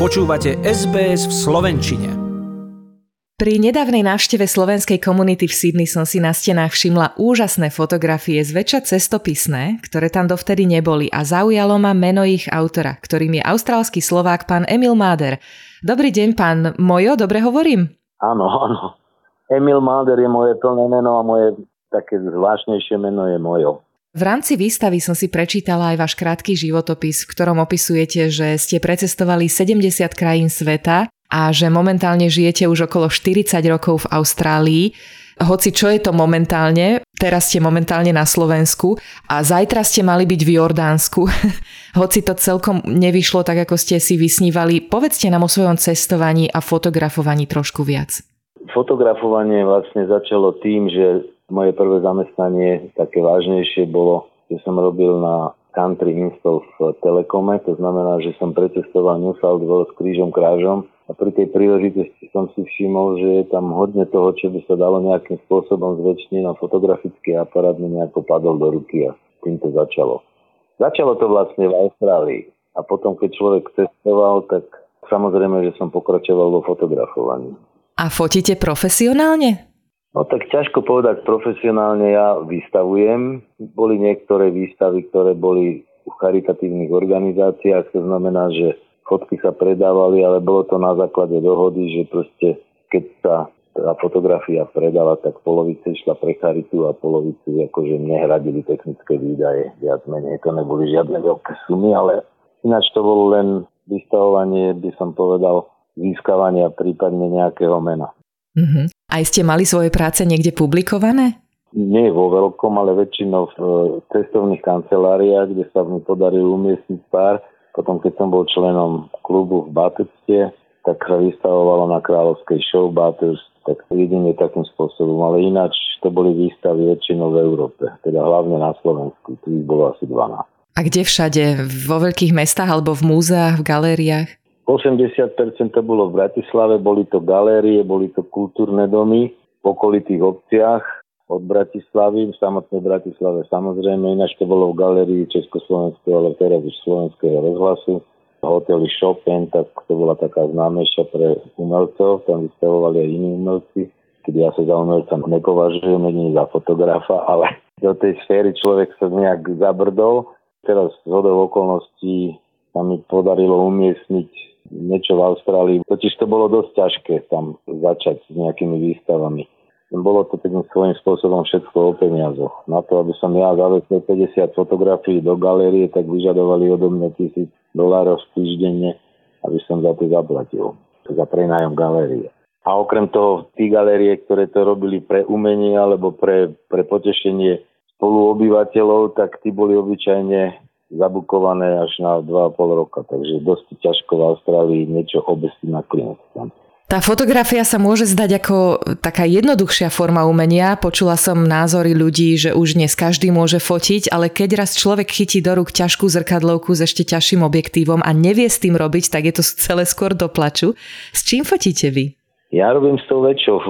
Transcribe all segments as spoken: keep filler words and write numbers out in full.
Počúvate es bé es v slovenčine. Pri nedávnej návšteve slovenskej komunity v Sydney som si na stenách všimla úžasné fotografie, zväčša cestopisné, ktoré tam dovtedy neboli, a zaujalo ma meno ich autora, ktorým je austrálsky Slovák pán Emil Máder. Dobrý deň, pán Mojo, dobre hovorím? Áno, áno. Emil Máder je moje plné meno a moje také zvláštnejšie meno je Mojo. V rámci výstavy som si prečítala aj váš krátky životopis, v ktorom opisujete, že ste precestovali sedemdesiat krajín sveta a že momentálne žijete už okolo štyridsať rokov v Austrálii. Hoci čo je to momentálne, teraz ste momentálne na Slovensku a zajtra ste mali byť v Jordánsku. Hoci to celkom nevyšlo tak, ako ste si vysnívali, povedzte nám o svojom cestovaní a fotografovaní trošku viac. Fotografovanie vlastne začalo tým, že moje prvé zamestnanie také vážnejšie bolo, že som robil na country install v Telekome, to znamená, že som precestoval New South Wales krížom krážom a pri tej príležitosti som si všimol, že je tam hodne toho, čo by sa dalo nejakým spôsobom zväčšniť, a fotografický aparát mi nejako padol do ruky a tým to začalo. Začalo to vlastne v Austrálii a potom, keď človek cestoval, tak samozrejme, že som pokračoval vo fotografovaní. A fotíte profesionálne? No tak ťažko povedať profesionálne, ja vystavujem. Boli niektoré výstavy, ktoré boli v charitatívnych organizáciách, to znamená, že fotky sa predávali, ale bolo to na základe dohody, že proste keď sa tá fotografia predala, tak polovica išla pre charitu a polovicu akože nehradili technické výdaje. Viac menej to neboli žiadne veľké sumy, ale ináč to bolo len vystavovanie, by som povedal, získavania prípadne nejakého mena. Uh-huh. Aj ste mali svoje práce niekde publikované? Nie vo veľkom, ale väčšinou v cestovných kanceláriách, kde sa mi podarilo umiestniť pár. Potom, keď som bol členom klubu v Bathurste, tak sa vystavovalo na kráľovskej show Bathurst, tak jedine takým spôsobom. Ale ináč to boli výstavy väčšinou v Európe, teda hlavne na Slovensku. Tu ich bolo asi dvanásť. A kde všade? Vo veľkých mestách alebo v múzeách, v galériách? osemdesiat percent to bolo v Bratislave, boli to galérie, boli to kultúrne domy v okolitých obciach od Bratislavy, v samotnej Bratislave samozrejme, ináč to bolo v galérii Československého, ale teraz už Slovenského rozhlasu. Hotely Chopin, tak to bola taká známejšia pre umelcov, tam vystavovali aj iní umelci, keď ja sa za umelca nepovažujem, nie za fotografa, ale do tej sféry človek sa nejak zabrdol. Teraz z hodou okolností sa mi podarilo umiestniť niečo v Austrálii. Totiž to bolo dosť ťažké tam začať s nejakými výstavami. Bolo to takým svojím spôsobom všetko o peniazoch. Na to, aby som ja zavesil päťdesiat fotografií do galérie, tak vyžadovali odo mňa tisíc dolárov týždenne, aby som za to zaplatil. Za prenájom galérie. A okrem toho, tí galérie, ktoré to robili pre umenie alebo pre, pre potešenie spoluobyvateľov, tak tí boli obyčajne zabukované až na dva a pol roka, takže dosť ťažko v Austrálii niečo obesiť na klient. Tá fotografia sa môže zdať ako taká jednoduchšia forma umenia. Počula som názory ľudí, že už dnes každý môže fotiť, ale keď raz človek chytí do rúk ťažkú zrkadlovku s ešte ťažším objektívom a nevie s tým robiť, tak je to celé skôr do plaču. S čím fotíte vy? Ja robím s tou väčšou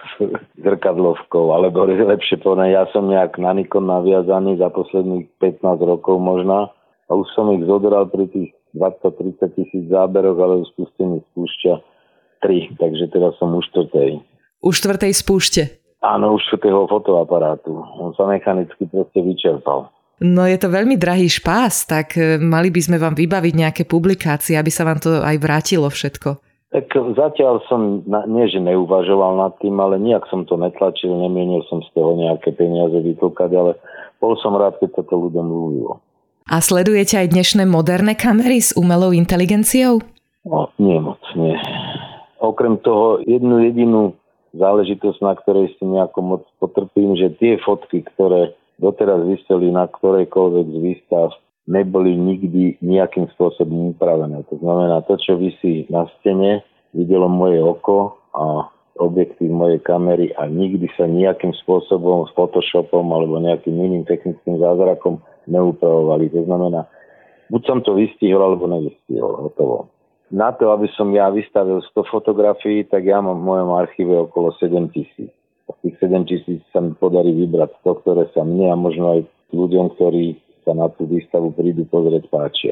zrkadlovkou, alebo lepšie povedané, ja som nejak na Nikon naviazaný za posledných pätnásť rokov možno a už som ich zodral pri tých dvadsať tridsať tisíc záberoch, ale už spustení spúšťa tri, takže teraz som u štvrtej. U štvrtej spúšte? Áno, u štvrtého fotoaparátu. On sa mechanicky proste vyčerpal. No je to veľmi drahý špás, tak mali by sme vám vybaviť nejaké publikácie, aby sa vám to aj vrátilo všetko. Tak zatiaľ som, nie že neuvažoval nad tým, ale nijak som to netlačil, nemienil som z toho nejaké peniaze vytlkať, ale bol som rád, keď toto ľuďom ľúbilo. A sledujete aj dnešné moderné kamery s umelou inteligenciou? No, nie moc, nie. Okrem toho jednu jedinú záležitosť, na ktorej si nejako moc potrpím, že tie fotky, ktoré doteraz vyseli na ktorejkoľvek z výstav, neboli nikdy nejakým spôsobom upravené. To znamená, to, čo visí na stene, videlo moje oko a objektív mojej kamery a nikdy sa nejakým spôsobom s Photoshopom alebo nejakým iným technickým zázrakom neupravovali. To znamená, buď som to vystihol, alebo nevystihol. Hotovo. Na to, aby som ja vystavil sto fotografií, tak ja mám v mojom archíve okolo sedem tisíc. Z tých sedem tisíc sa mi podarí vybrať sto, ktoré sa mne a možno aj ľuďom, ktorí sa na tú výstavu prídu pozrieť, páčia.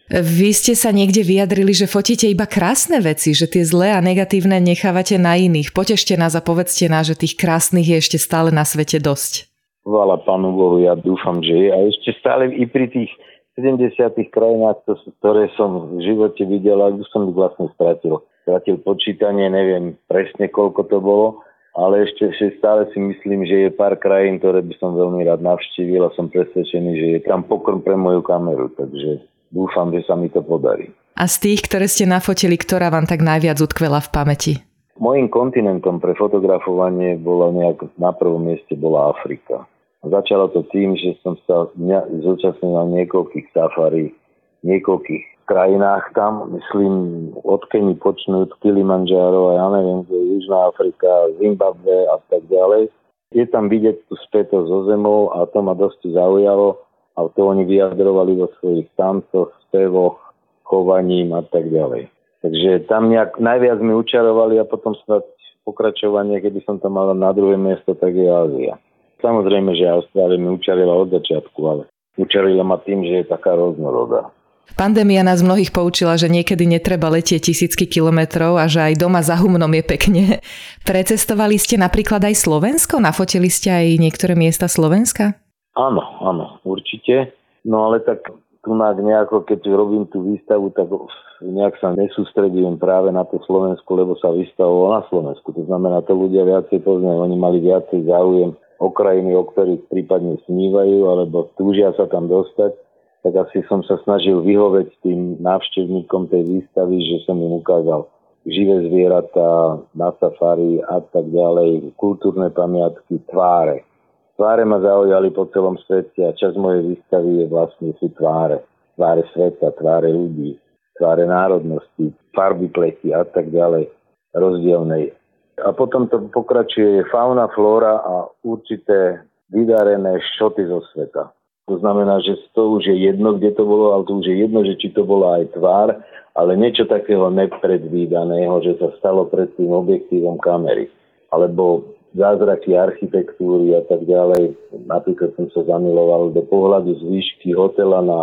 Vy ste sa niekde vyjadrili, že fotíte iba krásne veci, že tie zlé a negatívne nechávate na iných. Potešte nás a povedzte nás, že tých krásnych je ešte stále na svete dosť. Chvála Pánu Bohu, ja dúfam, že je. A ešte stále i pri tých sedemdesiatych krajinách, ktoré som v živote videl, ak už som ich vlastne stratil. Stratil počítanie, neviem presne koľko to bolo, ale ešte, ešte stále si myslím, že je pár krajín, ktoré by som veľmi rád navštívil a som presvedčený, že je tam pokrm pre moju kameru, takže dúfam, že sa mi to podarí. A z tých, ktoré ste nafotili, ktorá vám tak najviac utkvela v pamäti? Mojím kontinentom pre fotografovanie bola nejak, na prvom mieste bola Afrika. Začalo to tým, že som sa zúčastnil na niekoľkých safari, niekoľkých krajinách tam, myslím, od Keni počnúť, Kilimanjaro a ja neviem, kde je Južná Afrika, Zimbabwe a tak ďalej. Je tam vidieť tú spätosť so zemou a to ma dosť zaujalo. A to oni vyjadrovali vo svojich tancoch, spevoch, chovaním a tak ďalej. Takže tam nejak najviac mi učarovali a potom snad pokračovanie, keby som tam mal na druhé miesto, tak je Ázia. Samozrejme, že Austrália mi učarila od začiatku, ale učarila ma tým, že je taká rôznorodá. Pandémia nás mnohých poučila, že niekedy netreba letieť tisícky kilometrov a že aj doma za humnom je pekne. Precestovali ste napríklad aj Slovensko? Nafotili ste aj niektoré miesta Slovenska? Áno, áno, určite. No ale tak tu nejako, keď robím tú výstavu, tak nejak sa nesústredujem práve na to Slovensku, lebo sa vystavovalo na Slovensku. To znamená, to ľudia viacej poznajú. Oni mali viacej záujem o krajiny, o ktorých prípadne snívajú, alebo túžia sa tam dostať. Tak asi som sa snažil vyhovieť tým návštevníkom tej výstavy, že som im ukázal živé zvieratá na safari a tak ďalej, kultúrne pamiatky, tváre. Tváre ma zaujali po celom svete a časť mojej výstavy je vlastne sú tváre. Tváre sveta, tváre ľudí, tváre národnosti, farby pleti a tak ďalej, rozdielnej. A potom to pokračuje fauna, flóra a určité vydarené šoty zo sveta. To znamená, že to už je jedno, kde to bolo, ale to už je jedno, že či to bola aj tvár, ale niečo takého nepredvídaného, že sa stalo pred tým objektívom kamery. Alebo zázraky architektúry a tak ďalej. Napríklad som sa zamiloval do pohľadu z výšky hotela na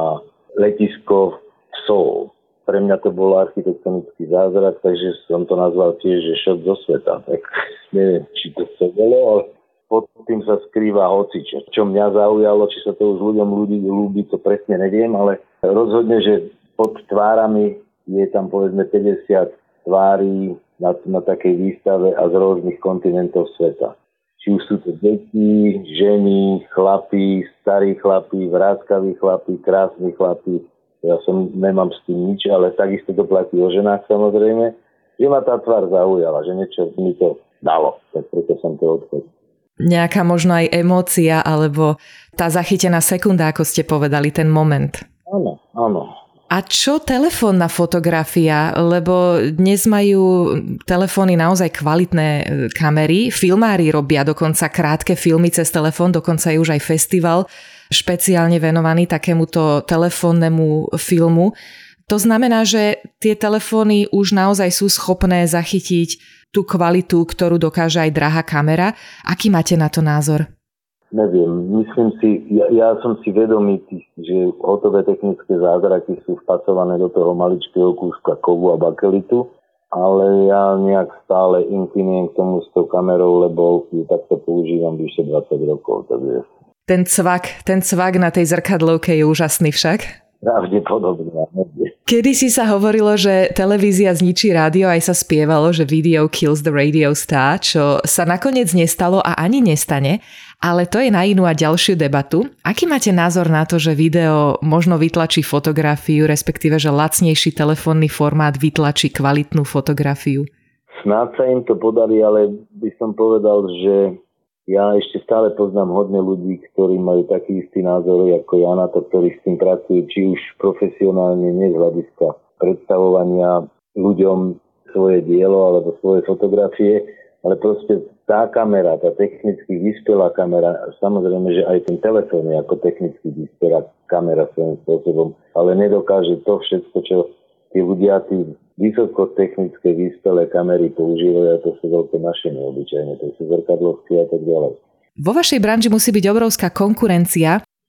letisko v Seoul. Pre mňa to bol architektonický zázrak, takže som to nazval tiež, že šot zo sveta. Tak neviem, či to sa bolo, ale pod tým sa skrýva hocičo. Čo mňa zaujalo, či sa to už ľuďom ľudí ľúbi, to presne neviem, ale rozhodne, že pod tvárami je tam povedzme päťdesiat tvári na, na takej výstave a z rôznych kontinentov sveta. Či už sú to deti, ženy, chlapí, starí chlapí, vráckaví chlapí, krásni chlapí. Ja som nemám s tým nič, ale takisto to platí o ženách samozrejme. Že ma tá tvár zaujala, že niečo mi to dalo, tak preto som to odchodil. Nejaká možno aj emócia, alebo tá zachytená sekunda, ako ste povedali, ten moment. Áno, áno. A čo telefónna fotografia? Lebo dnes majú telefóny naozaj kvalitné kamery. Filmári robia dokonca krátke filmy cez telefón, dokonca je už aj festival špeciálne venovaný takémuto telefónnemu filmu. To znamená, že tie telefóny už naozaj sú schopné zachytiť tú kvalitu, ktorú dokáže aj drahá kamera. Aký máte na to názor? Neviem, myslím si, ja, ja som si vedomý, že hotové technické zázraky sú vpasované do toho maličkého kúska kovu a bakelitu, ale ja nejak stále inklinujem k tomu s tou kamerou, lebo ju takto používam vyše dvadsať rokov. Takže... Ten cvak, ten cvak na tej zrkadlovke je úžasný však. Pravdepodobne. Kedysi sa hovorilo, že televízia zničí rádio, aj sa spievalo, že video kills the radio star, čo sa nakoniec nestalo a ani nestane, ale to je na inú a ďalšiu debatu. Aký máte názor na to, že video možno vytlačí fotografiu, respektíve, že lacnejší telefónny formát vytlačí kvalitnú fotografiu? Snáď sa im to podarí, ale by som povedal, že ja ešte stále poznám hodne ľudí, ktorí majú taký istý názor ako ja na to, ktorí s tým pracujú, či už profesionálne, nie z hľadiska predstavovania ľuďom svoje dielo alebo svoje fotografie, ale proste tá kamera, tá technicky vyspelá kamera, samozrejme, že aj ten telefón je ako technicky vyspelá kamera svojím spôsobom, ale nedokáže to všetko, čo tí ľudia, tí vysokotechnické vyspelé kamery používajú, a to sú veľké mašiny obyčajne, to sú zrkadlovky a tak ďalej. Vo vašej branži musí byť obrovská konkurencia.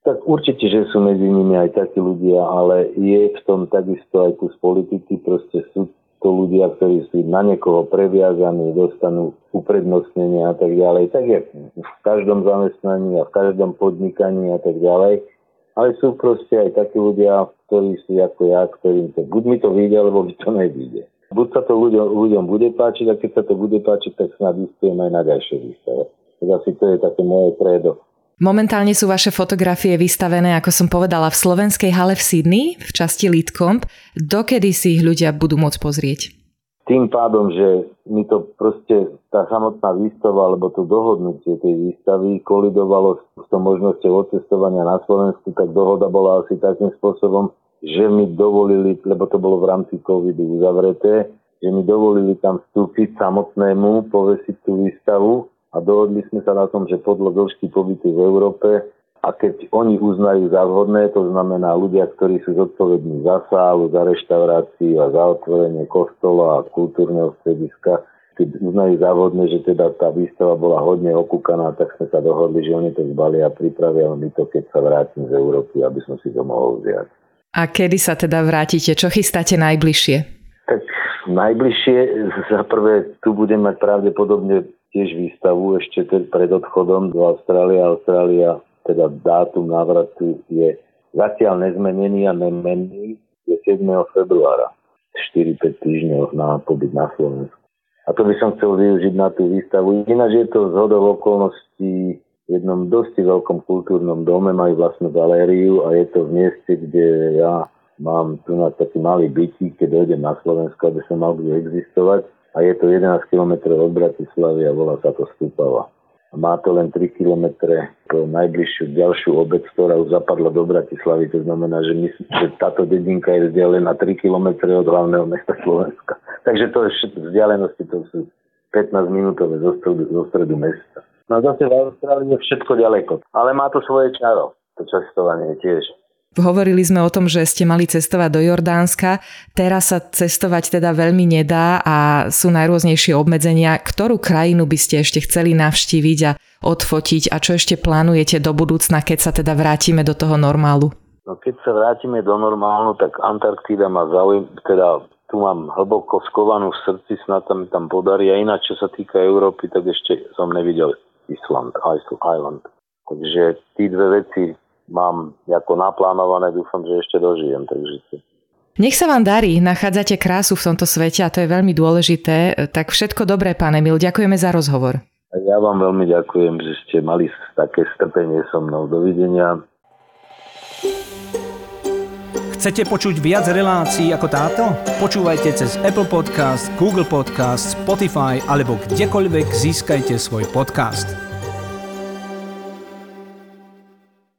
Tak určite, že sú medzi nimi aj takí ľudia, ale je v tom takisto aj kus politiky, proste sú to ľudia, ktorí sú na niekoho previazaní, dostanú uprednostnenie a tak ďalej. Tak je v každom zamestnaní a v každom podnikaní a tak ďalej. Ale sú proste aj takí ľudia, ktorí sú ako ja, ktorým to buď mi to vyjde, alebo mi to nevyjde. Buď sa to ľuďom, ľuďom bude páčiť, a keď sa to bude páčiť, tak snad vystujem aj na ďalšie výstave. Tak asi to je také moje kredo. Momentálne sú vaše fotografie vystavené, ako som povedala, v slovenskej hale v Sydney, v časti Lidcombe. Dokedy si ich ľudia budú môcť pozrieť? Tým pádom, že mi to proste, tá samotná výstava, alebo to dohodnutie tej výstavy kolidovalo s tou možnosťou odcestovania na Slovensku, tak dohoda bola asi takým spôsobom, že mi dovolili, lebo to bolo v rámci covidu uzavreté, že mi dovolili tam vstúpiť samotnému, povesiť tú výstavu. A dohodli sme sa na tom, že podľa dĺžky pobytu v Európe, a keď oni uznajú za vhodné, to znamená ľudia, ktorí sú zodpovední za sálu, za reštauráciu a za otvorenie kostola a kultúrneho strediska, keď uznajú za vhodné, že teda tá výstava bola hodne okúkaná, tak sme sa dohodli, že oni to zbalia a pripravia mi to, keď sa vrátim z Európy, aby som si to mohol vziať. A kedy sa teda vrátite? Čo chystáte najbližšie? Tak najbližšie, za prvé, tu budem mať pravdepodobne tiež výstavu ešte pred odchodom do Austrálie. Austrália, teda dátum návratu je zatiaľ nezmenený a nemenný, je siedmeho februára, štyri päť týždňov na pobyt na Slovensku. A to by som chcel využiť na tú výstavu. Ináč je to zhodou okolností v jednom dosť veľkom kultúrnom dome, majú vlastnú galériu a je to v mieste, kde ja mám tu na taký malý bytík, keď dojdem na Slovensku, aby som mal kde existovať. A je to jedenásť kilometrov od Bratislavy a volá sa to Stupava. A má to len tri kilometre po najbližšiu ďalšiu obec, ktorá už zapadla do Bratislavy. To znamená, že, my, že táto dedinka je vzdialená tri kilometre od hlavného mesta Slovenska. Takže to je vzdialenosti, to sú pätnásť minútové zo stredu, zo stredu mesta. No zase v Austrálii je všetko ďaleko. Ale má to svoje čaro, to cestovanie tiež. Hovorili sme o tom, že ste mali cestovať do Jordánska. Teraz sa cestovať teda veľmi nedá a sú najrôznejšie obmedzenia. Ktorú krajinu by ste ešte chceli navštíviť a odfotiť a čo ešte plánujete do budúcna, keď sa teda vrátime do toho normálu? No keď sa vrátime do normálu, tak Antarktída ma zaujíma, teda tu mám hlboko skovanú v srdci, snad tam tam podarí. A ináč, čo sa týka Európy, tak ešte som nevidel Island, Island. Takže tí dve veci mám ako naplánované, dúfam, že ešte dožijem. Takže... Nech sa vám darí, nachádzate krásu v tomto svete a to je veľmi dôležité. Tak všetko dobré, pán Emil, ďakujeme za rozhovor. A ja vám veľmi ďakujem, že ste mali také strpenie so mnou. Dovidenia. Chcete počuť viac relácií ako táto? Počúvajte cez Apple Podcast, Google Podcast, Spotify alebo kdekoľvek získajte svoj podcast.